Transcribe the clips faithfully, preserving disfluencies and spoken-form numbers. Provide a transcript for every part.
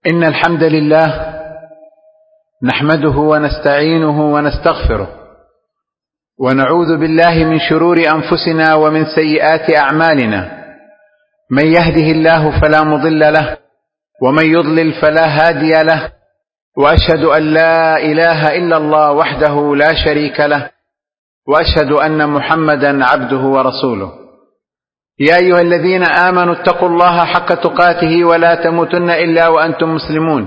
إن الحمد لله نحمده ونستعينه ونستغفره ونعوذ بالله من شرور أنفسنا ومن سيئات أعمالنا. من يهده الله فلا مضل له ومن يضلل فلا هادي له، وأشهد أن لا إله إلا الله وحده لا شريك له، وأشهد أن محمدا عبده ورسوله. يا أيها الذين آمنوا اتقوا الله حق تقاته ولا تموتن إلا وأنتم مسلمون.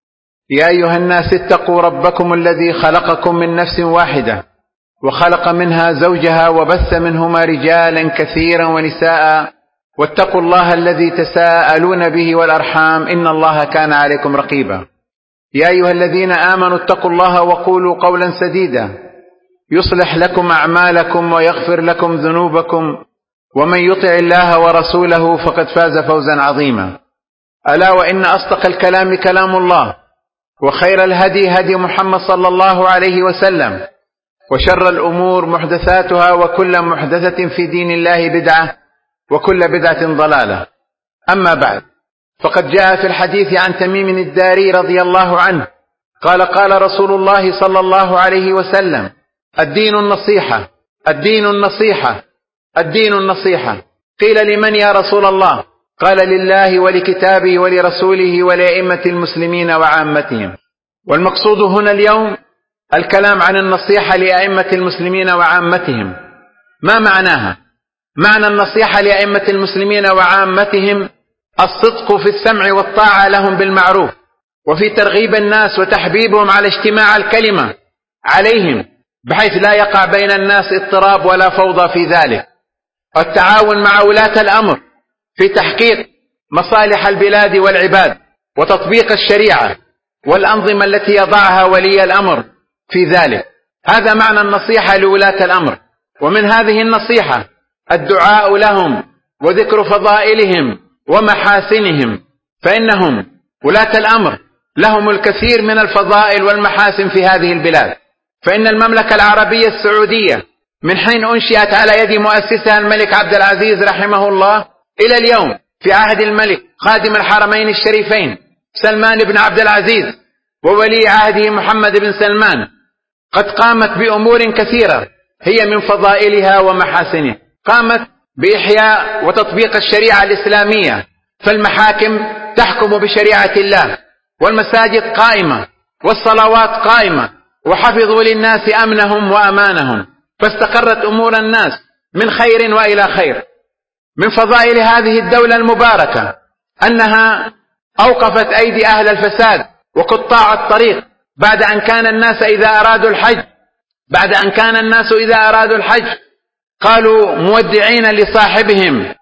يا أيها الناس اتقوا ربكم الذي خلقكم من نفس واحدة وخلق منها زوجها وبث منهما رجالا كثيرا ونساء، واتقوا الله الذي تساءلون به والأرحام إن الله كان عليكم رقيبا. يا أيها الذين آمنوا اتقوا الله وقولوا قولا سديدا يصلح لكم أعمالكم ويغفر لكم ذنوبكم، ومن يطع الله ورسوله فقد فاز فوزا عظيما. ألا وإن أصدق الكلام كلام الله، وخير الهدي هدي محمد صلى الله عليه وسلم، وشر الأمور محدثاتها، وكل محدثة في دين الله بدعة، وكل بدعة ضلالة. أما بعد، فقد جاء في الحديث عن تميم الداري رضي الله عنه قال قال رسول الله صلى الله عليه وسلم: الدين النصيحة، الدين النصيحة، الدين النصيحة. قيل: لمن يا رسول الله؟ قال: لله ولكتابه ولرسوله ولأئمة المسلمين وعامتهم. والمقصود هنا اليوم الكلام عن النصيحة لأئمة المسلمين وعامتهم. ما معناها؟ معنى النصيحة لأئمة المسلمين وعامتهم الصدق في السمع والطاعة لهم بالمعروف، وفي ترغيب الناس وتحبيبهم على اجتماع الكلمة عليهم، بحيث لا يقع بين الناس اضطراب ولا فوضى في ذلك. والتعاون مع ولاة الأمر في تحقيق مصالح البلاد والعباد، وتطبيق الشريعة والأنظمة التي يضعها ولي الأمر في ذلك. هذا معنى النصيحة لولاة الأمر. ومن هذه النصيحة الدعاء لهم وذكر فضائلهم ومحاسنهم، فإنهم ولاة الأمر لهم الكثير من الفضائل والمحاسن في هذه البلاد. فإن المملكة العربية السعودية من حين أنشئت على يد مؤسسها الملك عبد العزيز رحمه الله إلى اليوم، في عهد الملك خادم الحرمين الشريفين سلمان بن عبد العزيز وولي عهده محمد بن سلمان، قد قامت بأمور كثيرة هي من فضائلها ومحاسنها. قامت بإحياء وتطبيق الشريعة الإسلامية، فالمحاكم تحكم بشريعة الله، والمساجد قائمة، والصلوات قائمة، وحفظوا للناس أمنهم وأمانهم، فاستقرت أمور الناس من خير وإلى خير. من فضائل هذه الدولة المباركة أنها أوقفت أيدي أهل الفساد وقطاع الطريق، بعد أن كان الناس إذا أرادوا الحج بعد أن كان الناس إذا أرادوا الحج قالوا مودعين لصاحبهم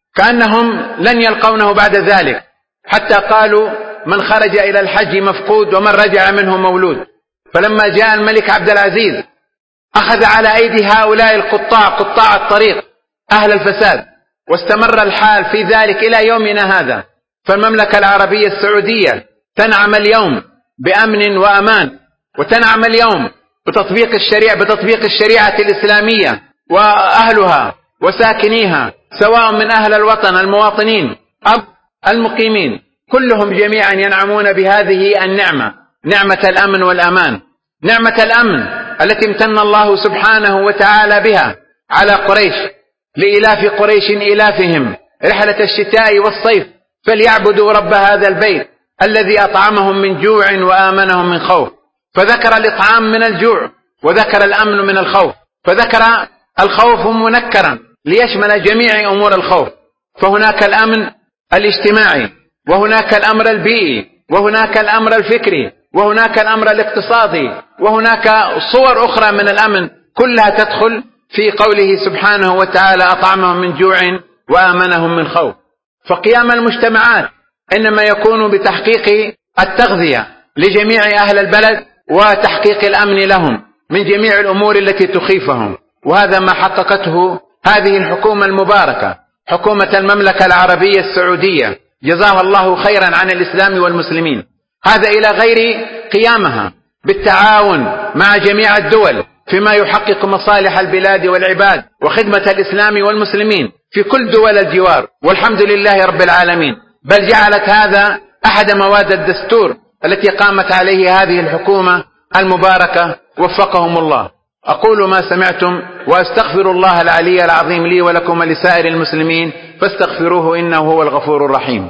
كأنهم لن يلقونه بعد ذلك، حتى قالوا من خرج إلى الحج مفقود ومن رجع منه مولود. فلما جاء الملك عبد العزيز أخذ على أيدي هؤلاء القطاع، قطاع الطريق أهل الفساد، واستمر الحال في ذلك إلى يومنا هذا. فالمملكة العربية السعودية تنعم اليوم بأمن وأمان، وتنعم اليوم بتطبيق الشريعة بتطبيق الشريعة الإسلامية، وأهلها وساكنيها سواء من أهل الوطن المواطنين أو المقيمين، كلهم جميعا ينعمون بهذه النعمة، نعمة الأمن والأمان. نعمة الأمن التي امتن الله سبحانه وتعالى بها على قريش، لإلاف قريش إلافهم رحلة الشتاء والصيف، فليعبدوا رب هذا البيت الذي أطعمهم من جوع وآمنهم من خوف. فذكر الإطعام من الجوع، وذكر الأمن من الخوف، فذكر الخوف منكرا ليشمل جميع أمور الخوف. فهناك الأمن الاجتماعي، وهناك الأمر البيئي، وهناك الأمر الفكري، وهناك الأمر الاقتصادي، وهناك صور أخرى من الأمن، كلها تدخل في قوله سبحانه وتعالى أطعمهم من جوع وآمنهم من خوف. فقيام المجتمعات إنما يكون بتحقيق التغذية لجميع أهل البلد، وتحقيق الأمن لهم من جميع الأمور التي تخيفهم. وهذا ما حققته هذه الحكومة المباركة، حكومة المملكة العربية السعودية، جزاها الله خيرا عن الإسلام والمسلمين. هذا إلى غير قيامها بالتعاون مع جميع الدول فيما يحقق مصالح البلاد والعباد وخدمة الإسلام والمسلمين في كل دول الجوار، والحمد لله رب العالمين. بل جعلت هذا أحد مواد الدستور التي قامت عليه هذه الحكومة المباركة وفقهم الله. أقول ما سمعتم وأستغفر الله العلي العظيم لي ولكم ولسائر المسلمين فاستغفروه إنه هو الغفور الرحيم.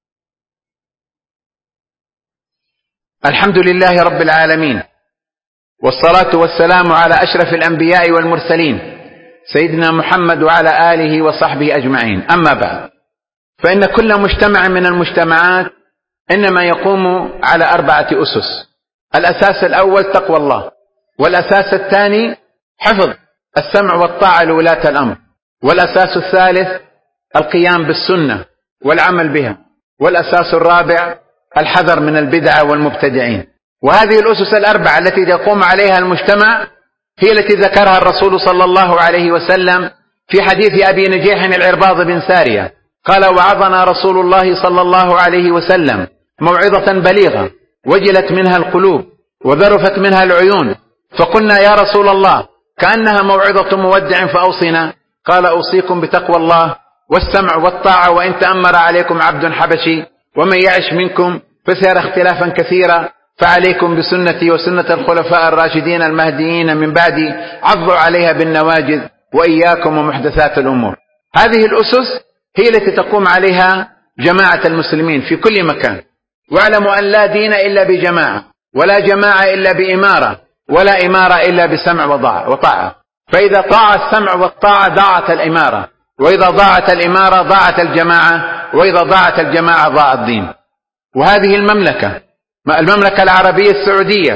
الحمد لله رب العالمين، والصلاة والسلام على أشرف الأنبياء والمرسلين سيدنا محمد وعلى آله وصحبه أجمعين. أما بعد، فإن كل مجتمع من المجتمعات إنما يقوم على أربعة أسس. الأساس الأول تقوى الله، والأساس الثاني حفظ السمع والطاعة لولاة الأمر، والأساس الثالث القيام بالسنة والعمل بها، والأساس الرابع الحذر من البدع والمبتدعين. وهذه الأسس الأربعة التي يقوم عليها المجتمع هي التي ذكرها الرسول صلى الله عليه وسلم في حديث أبي نجيح العرباض بن سارية قال: وعظنا رسول الله صلى الله عليه وسلم موعظة بليغة وجلت منها القلوب وذرفت منها العيون، فقلنا يا رسول الله كأنها موعظة مودع فأوصنا. قال: أوصيكم بتقوى الله والسمع والطاعة وإن تأمر عليكم عبد حبشي، ومن يعش منكم فسيرى اختلافا كثيرا، فعليكم بسنتي وسنة الخلفاء الراشدين المهديين من بعدي، عضوا عليها بالنواجذ وإياكم ومحدثات الأمور. هذه الأسس هي التي تقوم عليها جماعة المسلمين في كل مكان. واعلموا أن لا دين إلا بجماعة، ولا جماعة إلا بإمارة، ولا إمارة إلا بسمع وطاعة. فإذا طاع السمع والطاعة ضاعت الإمارة، وإذا ضاعت الإمارة ضاعت الجماعة، وإذا ضاعت الجماعة ضاع الدين. وهذه المملكة المملكة العربية السعودية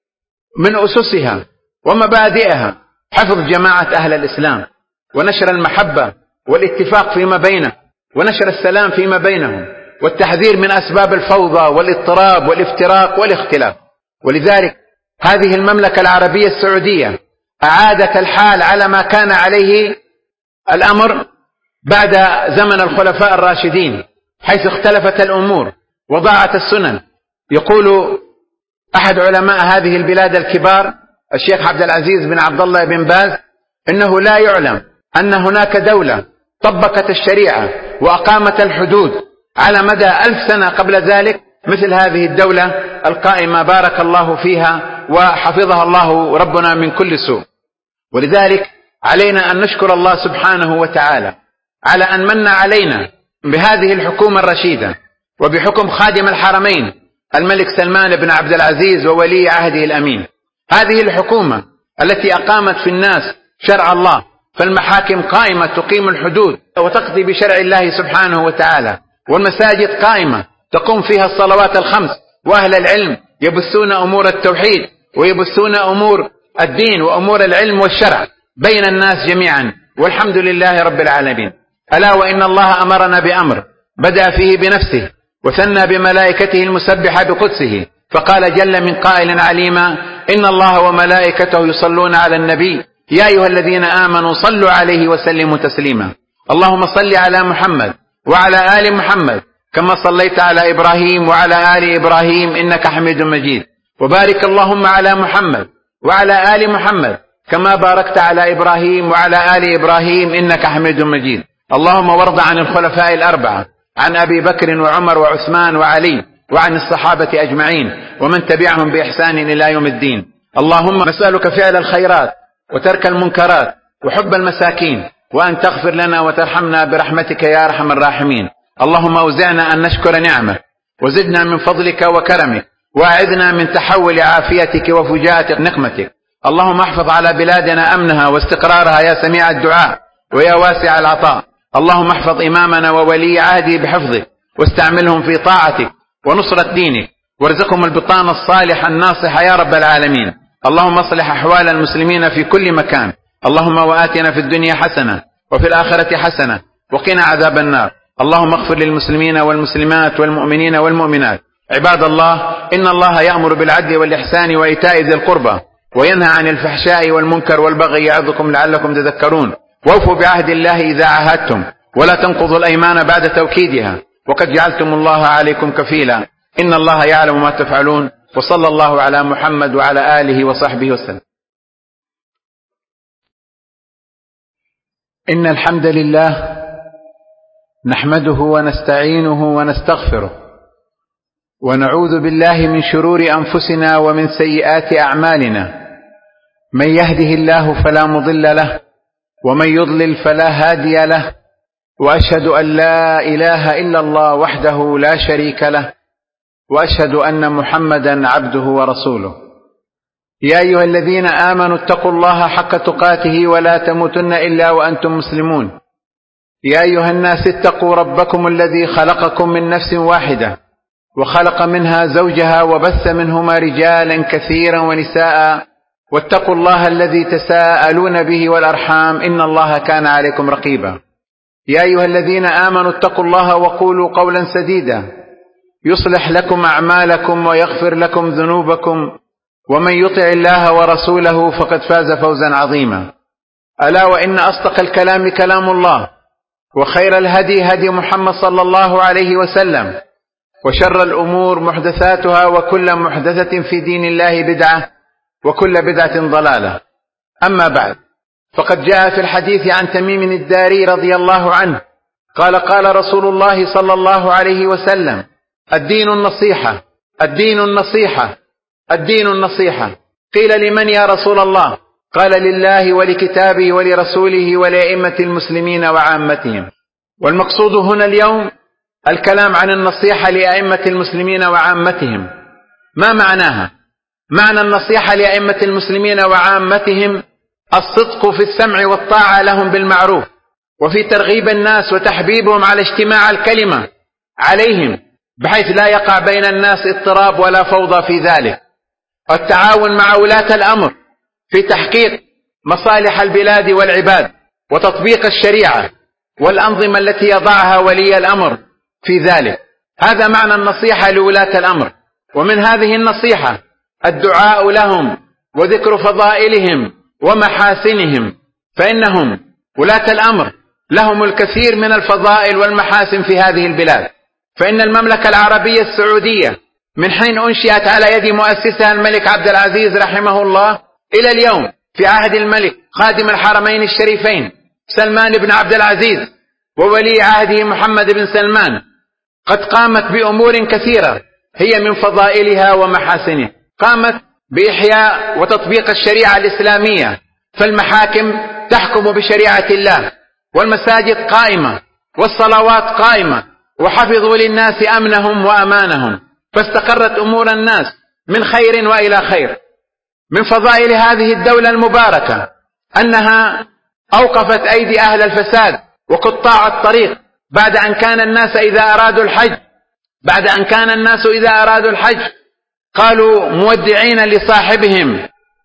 من أسسها ومبادئها حفظ جماعة أهل الإسلام، ونشر المحبة والاتفاق فيما بينه، ونشر السلام فيما بينهم، والتحذير من أسباب الفوضى والاضطراب والافتراق والاختلاف. ولذلك هذه المملكة العربية السعودية أعادت الحال على ما كان عليه الأمر بعد زمن الخلفاء الراشدين، حيث اختلفت الأمور وضاعت السنن. يقول أحد علماء هذه البلاد الكبار الشيخ عبد العزيز بن عبد الله بن باز إنه لا يعلم أن هناك دولة طبقت الشريعة وأقامت الحدود على مدى ألف سنة قبل ذلك مثل هذه الدولة القائمة بارك الله فيها وحفظها الله ربنا من كل سوء. ولذلك علينا أن نشكر الله سبحانه وتعالى على أن من علينا بهذه الحكومة الرشيدة وبحكم خادم الحرمين الملك سلمان بن عبد العزيز وولي عهده الأمين. هذه الحكومة التي أقامت في الناس شرع الله، فالمحاكم قائمة تقيم الحدود وتقضي بشرع الله سبحانه وتعالى، والمساجد قائمة تقوم فيها الصلوات الخمس، وأهل العلم يبثون أمور التوحيد ويبثون أمور الدين وأمور العلم والشرع بين الناس جميعا، والحمد لله رب العالمين. ألا وإن الله أمرنا بأمر بدأ فيه بنفسه وثنى بملائكته المسبحة بقدسه، فقال جل من قائل عليما: إن الله وملائكته يصلون على النبي يا أيها الذين آمنوا صلوا عليه وسلموا تسليما. اللهم صل على محمد وعلى آل محمد كما صليت على إبراهيم وعلى آل إبراهيم إنك حميد مجيد، وبارك اللهم على محمد وعلى آل محمد كما باركت على إبراهيم وعلى آل إبراهيم إنك حميد مجيد. اللهم وارض عن الخلفاء الأربعة، عن أبي بكر وعمر وعثمان وعلي، وعن الصحابة أجمعين ومن تبعهم بإحسان إلى يوم الدين. اللهم نسألك فعل الخيرات وترك المنكرات وحب المساكين، وأن تغفر لنا وترحمنا برحمتك يا أرحم الراحمين. اللهم أوزعنا أن نشكر نعمة، وزدنا من فضلك وكرمك، وأعذنا من تحول عافيتك وفجاءة نقمتك. اللهم احفظ على بلادنا أمنها واستقرارها يا سميع الدعاء ويا واسع العطاء. اللهم احفظ إمامنا وولي عهده بحفظك، واستعملهم في طاعتك ونصرة دينك، وارزقهم البطانة الصالحة الناصحة يا رب العالمين. اللهم اصلح أحوال المسلمين في كل مكان. اللهم وآتنا في الدنيا حسنة وفي الآخرة حسنة وقنا عذاب النار. اللهم اغفر للمسلمين والمسلمات والمؤمنين والمؤمنات. عباد الله، إن الله يأمر بالعدل والإحسان وإيتاء ذي القربى، وينهى عن الفحشاء والمنكر والبغي يعظكم لعلكم تذكرون. وأوفوا بعهد الله إذا عاهدتم، ولا تنقضوا الأيمان بعد توكيدها، وقد جعلتم الله عليكم كفيلا، إن الله يعلم ما تفعلون. وصلى الله على محمد وعلى آله وصحبه وسلم. إن الحمد لله نحمده ونستعينه ونستغفره، ونعوذ بالله من شرور أنفسنا ومن سيئات أعمالنا، من يهده الله فلا مضل له ومن يضلل فلا هادي له، وأشهد أن لا إله إلا الله وحده لا شريك له، وأشهد أن محمدا عبده ورسوله. يا أيها الذين آمنوا اتقوا الله حق تقاته ولا تموتن إلا وأنتم مسلمون. يا أيها الناس اتقوا ربكم الذي خلقكم من نفس واحدة وخلق منها زوجها وبث منهما رجالا كثيرا ونساء، واتقوا الله الذي تساءلون به والأرحام إن الله كان عليكم رقيبا. يا أيها الذين آمنوا اتقوا الله وقولوا قولا سديدا يصلح لكم أعمالكم ويغفر لكم ذنوبكم، ومن يطع الله ورسوله فقد فاز فوزا عظيما. ألا وإن أصدق الكلام كلام الله، وخير الهدي هدي محمد صلى الله عليه وسلم، وشر الأمور محدثاتها، وكل محدثة في دين الله بدعة، وكل بدعة ضلالة. أما بعد، فقد جاء في الحديث عن تميم الداري رضي الله عنه قال قال رسول الله صلى الله عليه وسلم: الدين النصيحة، الدين النصيحة، الدين النصيحة. قيل: لمن يا رسول الله؟ قال: لله ولكتابه ولرسوله ولأئمة المسلمين وعامتهم. والمقصود هنا اليوم الكلام عن النصيحة لأئمة المسلمين وعامتهم. ما معناها؟ معنى النصيحة لأئمة المسلمين وعامتهم الصدق في السمع والطاعة لهم بالمعروف، وفي ترغيب الناس وتحبيبهم على اجتماع الكلمة عليهم، بحيث لا يقع بين الناس اضطراب ولا فوضى في ذلك، والتعاون مع ولاة الأمر في تحقيق مصالح البلاد والعباد، وتطبيق الشريعة والأنظمة التي يضعها ولي الأمر في ذلك. هذا معنى النصيحة لولاة الأمر. ومن هذه النصيحة الدعاء لهم وذكر فضائلهم ومحاسنهم، فإنهم ولاة الأمر لهم الكثير من الفضائل والمحاسن في هذه البلاد. فإن المملكة العربية السعودية من حين أنشئت على يد مؤسسها الملك عبد العزيز رحمه الله إلى اليوم، في عهد الملك خادم الحرمين الشريفين سلمان بن عبد العزيز وولي عهده محمد بن سلمان، قد قامت بأمور كثيرة هي من فضائلها ومحاسنها. قامت بإحياء وتطبيق الشريعة الإسلامية، فالمحاكم تحكم بشريعة الله، والمساجد قائمة، والصلوات قائمة، وحفظوا للناس أمنهم وأمانهم، فاستقرت أمور الناس من خير وإلى خير. من فضائل هذه الدولة المباركة أنها أوقفت أيدي أهل الفساد وقطاع الطريق، بعد أن كان الناس إذا أرادوا الحج بعد أن كان الناس إذا أرادوا الحج قالوا مودعين لصاحبهم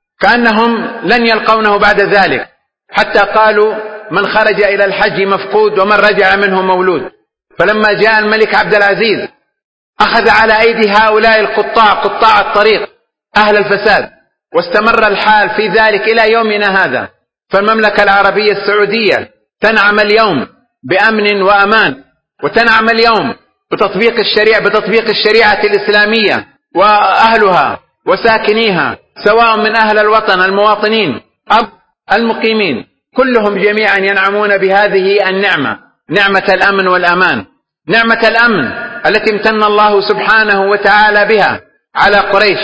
كأنهم لن يلقونه بعد ذلك، حتى قالوا من خرج إلى الحج مفقود ومن رجع منه مولود. فلما جاء الملك عبد العزيز أخذ على أيدي هؤلاء القطاع قطاع الطريق أهل الفساد، واستمر الحال في ذلك إلى يومنا هذا. فالمملكة العربية السعودية تنعم اليوم بأمن وأمان، وتنعم اليوم بتطبيق الشريعة بتطبيق الشريعة الإسلامية، وأهلها وساكنيها سواء من أهل الوطن المواطنين أو المقيمين كلهم جميعا ينعمون بهذه النعمة، نعمة الأمن والأمان، نعمة الأمن التي امتن الله سبحانه وتعالى بها على قريش،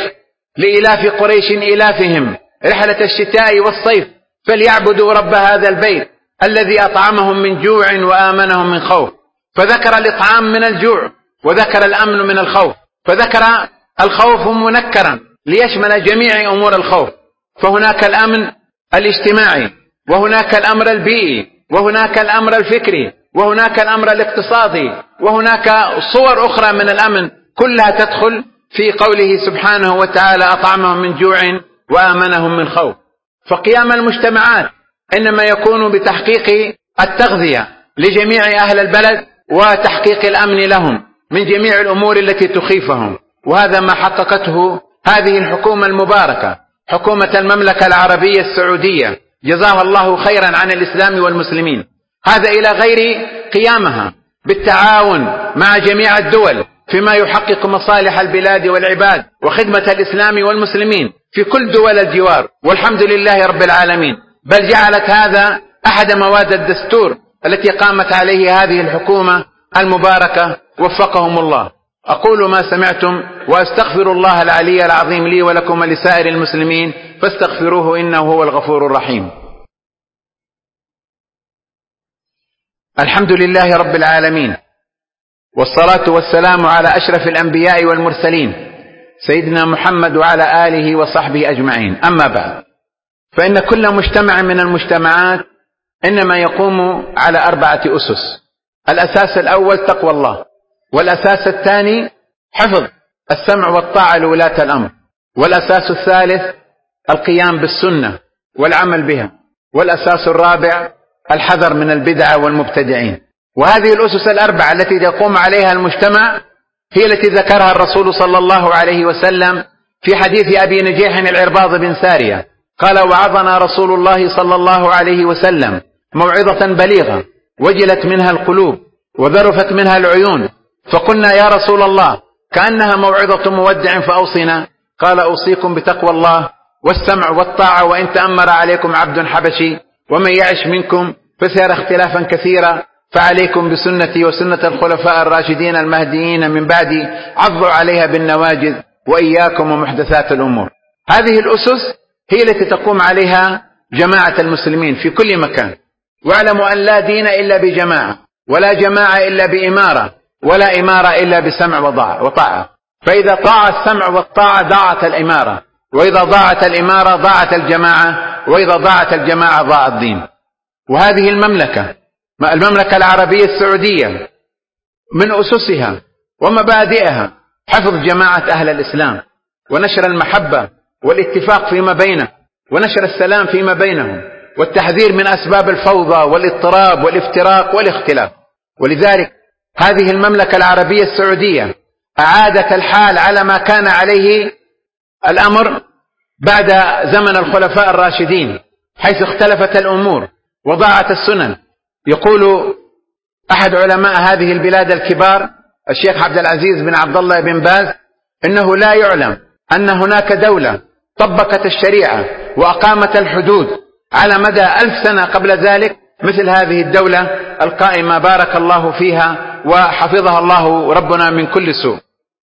لإلاف قريش إلافهم رحلة الشتاء والصيف، فليعبدوا رب هذا البيت الذي أطعمهم من جوع وآمنهم من خوف. فذكر الإطعام من الجوع، وذكر الأمن من الخوف، فذكر الخوف منكرا ليشمل جميع أمور الخوف. فهناك الأمن الاجتماعي، وهناك الأمر البيئي، وهناك الأمر الفكري، وهناك الأمر الاقتصادي، وهناك صور أخرى من الأمن، كلها تدخل في قوله سبحانه وتعالى أطعمهم من جوع وآمنهم من خوف. فقيام المجتمعات إنما يكون بتحقيق التغذية لجميع أهل البلد وتحقيق الأمن لهم من جميع الأمور التي تخيفهم، وهذا ما حققته هذه الحكومة المباركة، حكومة المملكة العربية السعودية، جزاها الله خيرا عن الإسلام والمسلمين. هذا إلى غير قيامها بالتعاون مع جميع الدول فيما يحقق مصالح البلاد والعباد وخدمة الإسلام والمسلمين في كل دول الجوار، والحمد لله رب العالمين. بل جعلت هذا أحد مواد الدستور التي قامت عليه هذه الحكومة المباركة وفقهم الله. أقول ما سمعتم وأستغفر الله العلي العظيم لي ولكم ولسائر المسلمين فاستغفروه إنه هو الغفور الرحيم. الحمد لله رب العالمين، والصلاة والسلام على أشرف الأنبياء والمرسلين سيدنا محمد وعلى آله وصحبه أجمعين. أما بعد، فإن كل مجتمع من المجتمعات إنما يقوم على أربعة أسس. الأساس الأول تقوى الله، والأساس الثاني حفظ السمع والطاعة لولاة الأمر، والأساس الثالث القيام بالسنة والعمل بها، والأساس الرابع الحذر من البدع والمبتدعين. وهذه الأسس الأربعة التي يقوم عليها المجتمع هي التي ذكرها الرسول صلى الله عليه وسلم في حديث أبي نجيح العرباض بن سارية قال: وعظنا رسول الله صلى الله عليه وسلم موعظة بليغة وجلت منها القلوب وذرفت منها العيون، فقلنا يا رسول الله كأنها موعظة مودع فأوصنا. قال: أوصيكم بتقوى الله والسمع والطاعة وإن تأمر عليكم عبد حبشي، ومن يعش منكم فسيرى اختلافا كثيرا، فعليكم بسنتي وسنة الخلفاء الراشدين المهديين من بعدي، عضوا عليها بالنواجذ وإياكم ومحدثات الأمور. هذه الأسس هي التي تقوم عليها جماعة المسلمين في كل مكان. واعلموا أن لا دين إلا بجماعة، ولا جماعة إلا بإمارة، ولا إمارة إلا بسمع وطاعة. فإذا طاع السمع والطاعة ضاعت الإمارة، وإذا ضاعت الإمارة ضاعت الجماعة، وإذا ضاعت الجماعة ضاع الدين. وهذه المملكة المملكة العربية السعودية من أسسها ومبادئها حفظ جماعة أهل الإسلام، ونشر المحبة والاتفاق فيما بينه، ونشر السلام فيما بينهم، والتحذير من أسباب الفوضى والاضطراب والافتراق والاختلاف. ولذلك هذه المملكة العربية السعودية أعادت الحال على ما كان عليه الأمر بعد زمن الخلفاء الراشدين، حيث اختلفت الأمور وضاعت السنن. يقول أحد علماء هذه البلاد الكبار الشيخ عبد العزيز بن عبد الله بن باز إنه لا يعلم أن هناك دولة طبقت الشريعة وأقامت الحدود على مدى ألف سنة قبل ذلك مثل هذه الدولة القائمة بارك الله فيها وحفظها الله ربنا من كل سوء.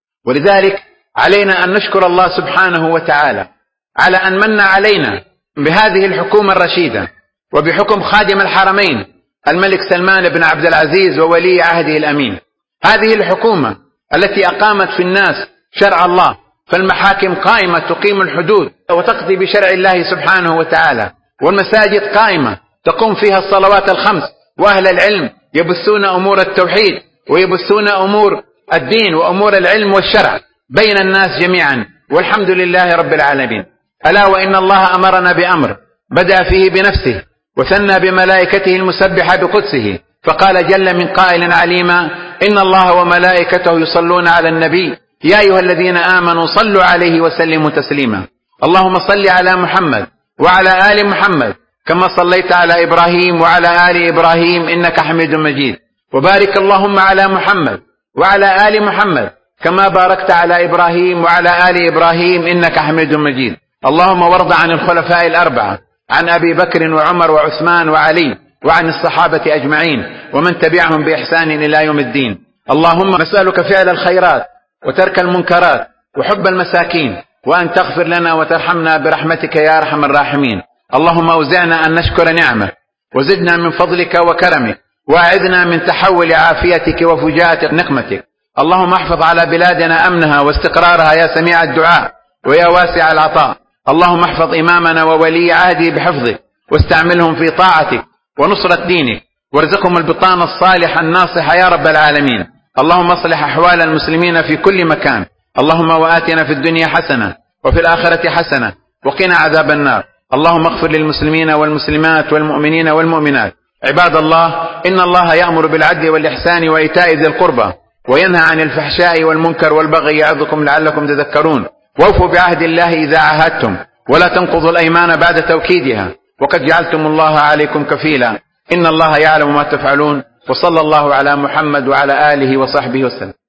ولذلك علينا أن نشكر الله سبحانه وتعالى على أن من علينا بهذه الحكومة الرشيدة وبحكم خادم الحرمين الملك سلمان بن عبد العزيز وولي عهده الأمين. هذه الحكومة التي أقامت في الناس شرع الله، فالمحاكم قائمة تقيم الحدود وتقضي بشرع الله سبحانه وتعالى، والمساجد قائمة تقوم فيها الصلوات الخمس، وأهل العلم يبثون أمور التوحيد ويبثون أمور الدين وأمور العلم والشرع بين الناس جميعا، والحمد لله رب العالمين. ألا وإن الله أمرنا بأمر بدأ فيه بنفسه وثنى بملائكته المسبحة بقدسه، فقال جل من قائل عليما: إن الله وملائكته يصلون على النبي يا أيها الذين آمنوا صلوا عليه وسلموا تسليما. اللهم صل على محمد وعلى آل محمد كما صليت على إبراهيم وعلى آل إبراهيم إنك حميد مجيد، وبارك اللهم على محمد وعلى آل محمد كما باركت على إبراهيم وعلى آل إبراهيم إنك حميد مجيد. اللهم وارض عن الخلفاء الأربعة، عن أبي بكر وعمر وعثمان وعلي، وعن الصحابة أجمعين ومن تبعهم بإحسان إلى يوم الدين. اللهم نسألك فعل الخيرات وترك المنكرات وحب المساكين، وأن تغفر لنا وترحمنا برحمتك يا أرحم الراحمين. اللهم أوزعنا أن نشكر نعمك، وزدنا من فضلك وكرمك، وأعذنا من تحول عافيتك وفجاءة نقمتك. اللهم احفظ على بلادنا أمنها واستقرارها يا سميع الدعاء ويا واسع العطاء. اللهم احفظ إمامنا وولي عهده بحفظك، واستعملهم في طاعتك ونصرة دينك، وارزقهم البطانة الصالحة الناصحة يا رب العالمين. اللهم اصلح أحوال المسلمين في كل مكان. اللهم وآتنا في الدنيا حسنة وفي الآخرة حسنة وقنا عذاب النار. اللهم اغفر للمسلمين والمسلمات والمؤمنين والمؤمنات. عباد الله، إن الله يأمر بالعدل والإحسان وإيتاء ذي القربى، وينهى عن الفحشاء والمنكر والبغي يعظكم لعلكم تذكرون. وأوفوا بعهد الله إذا عاهدتم، ولا تنقضوا الأيمان بعد توكيدها، وقد جعلتم الله عليكم كفيلا. إن الله يعلم ما تفعلون. وصلى الله على محمد وعلى آله وصحبه وسلم.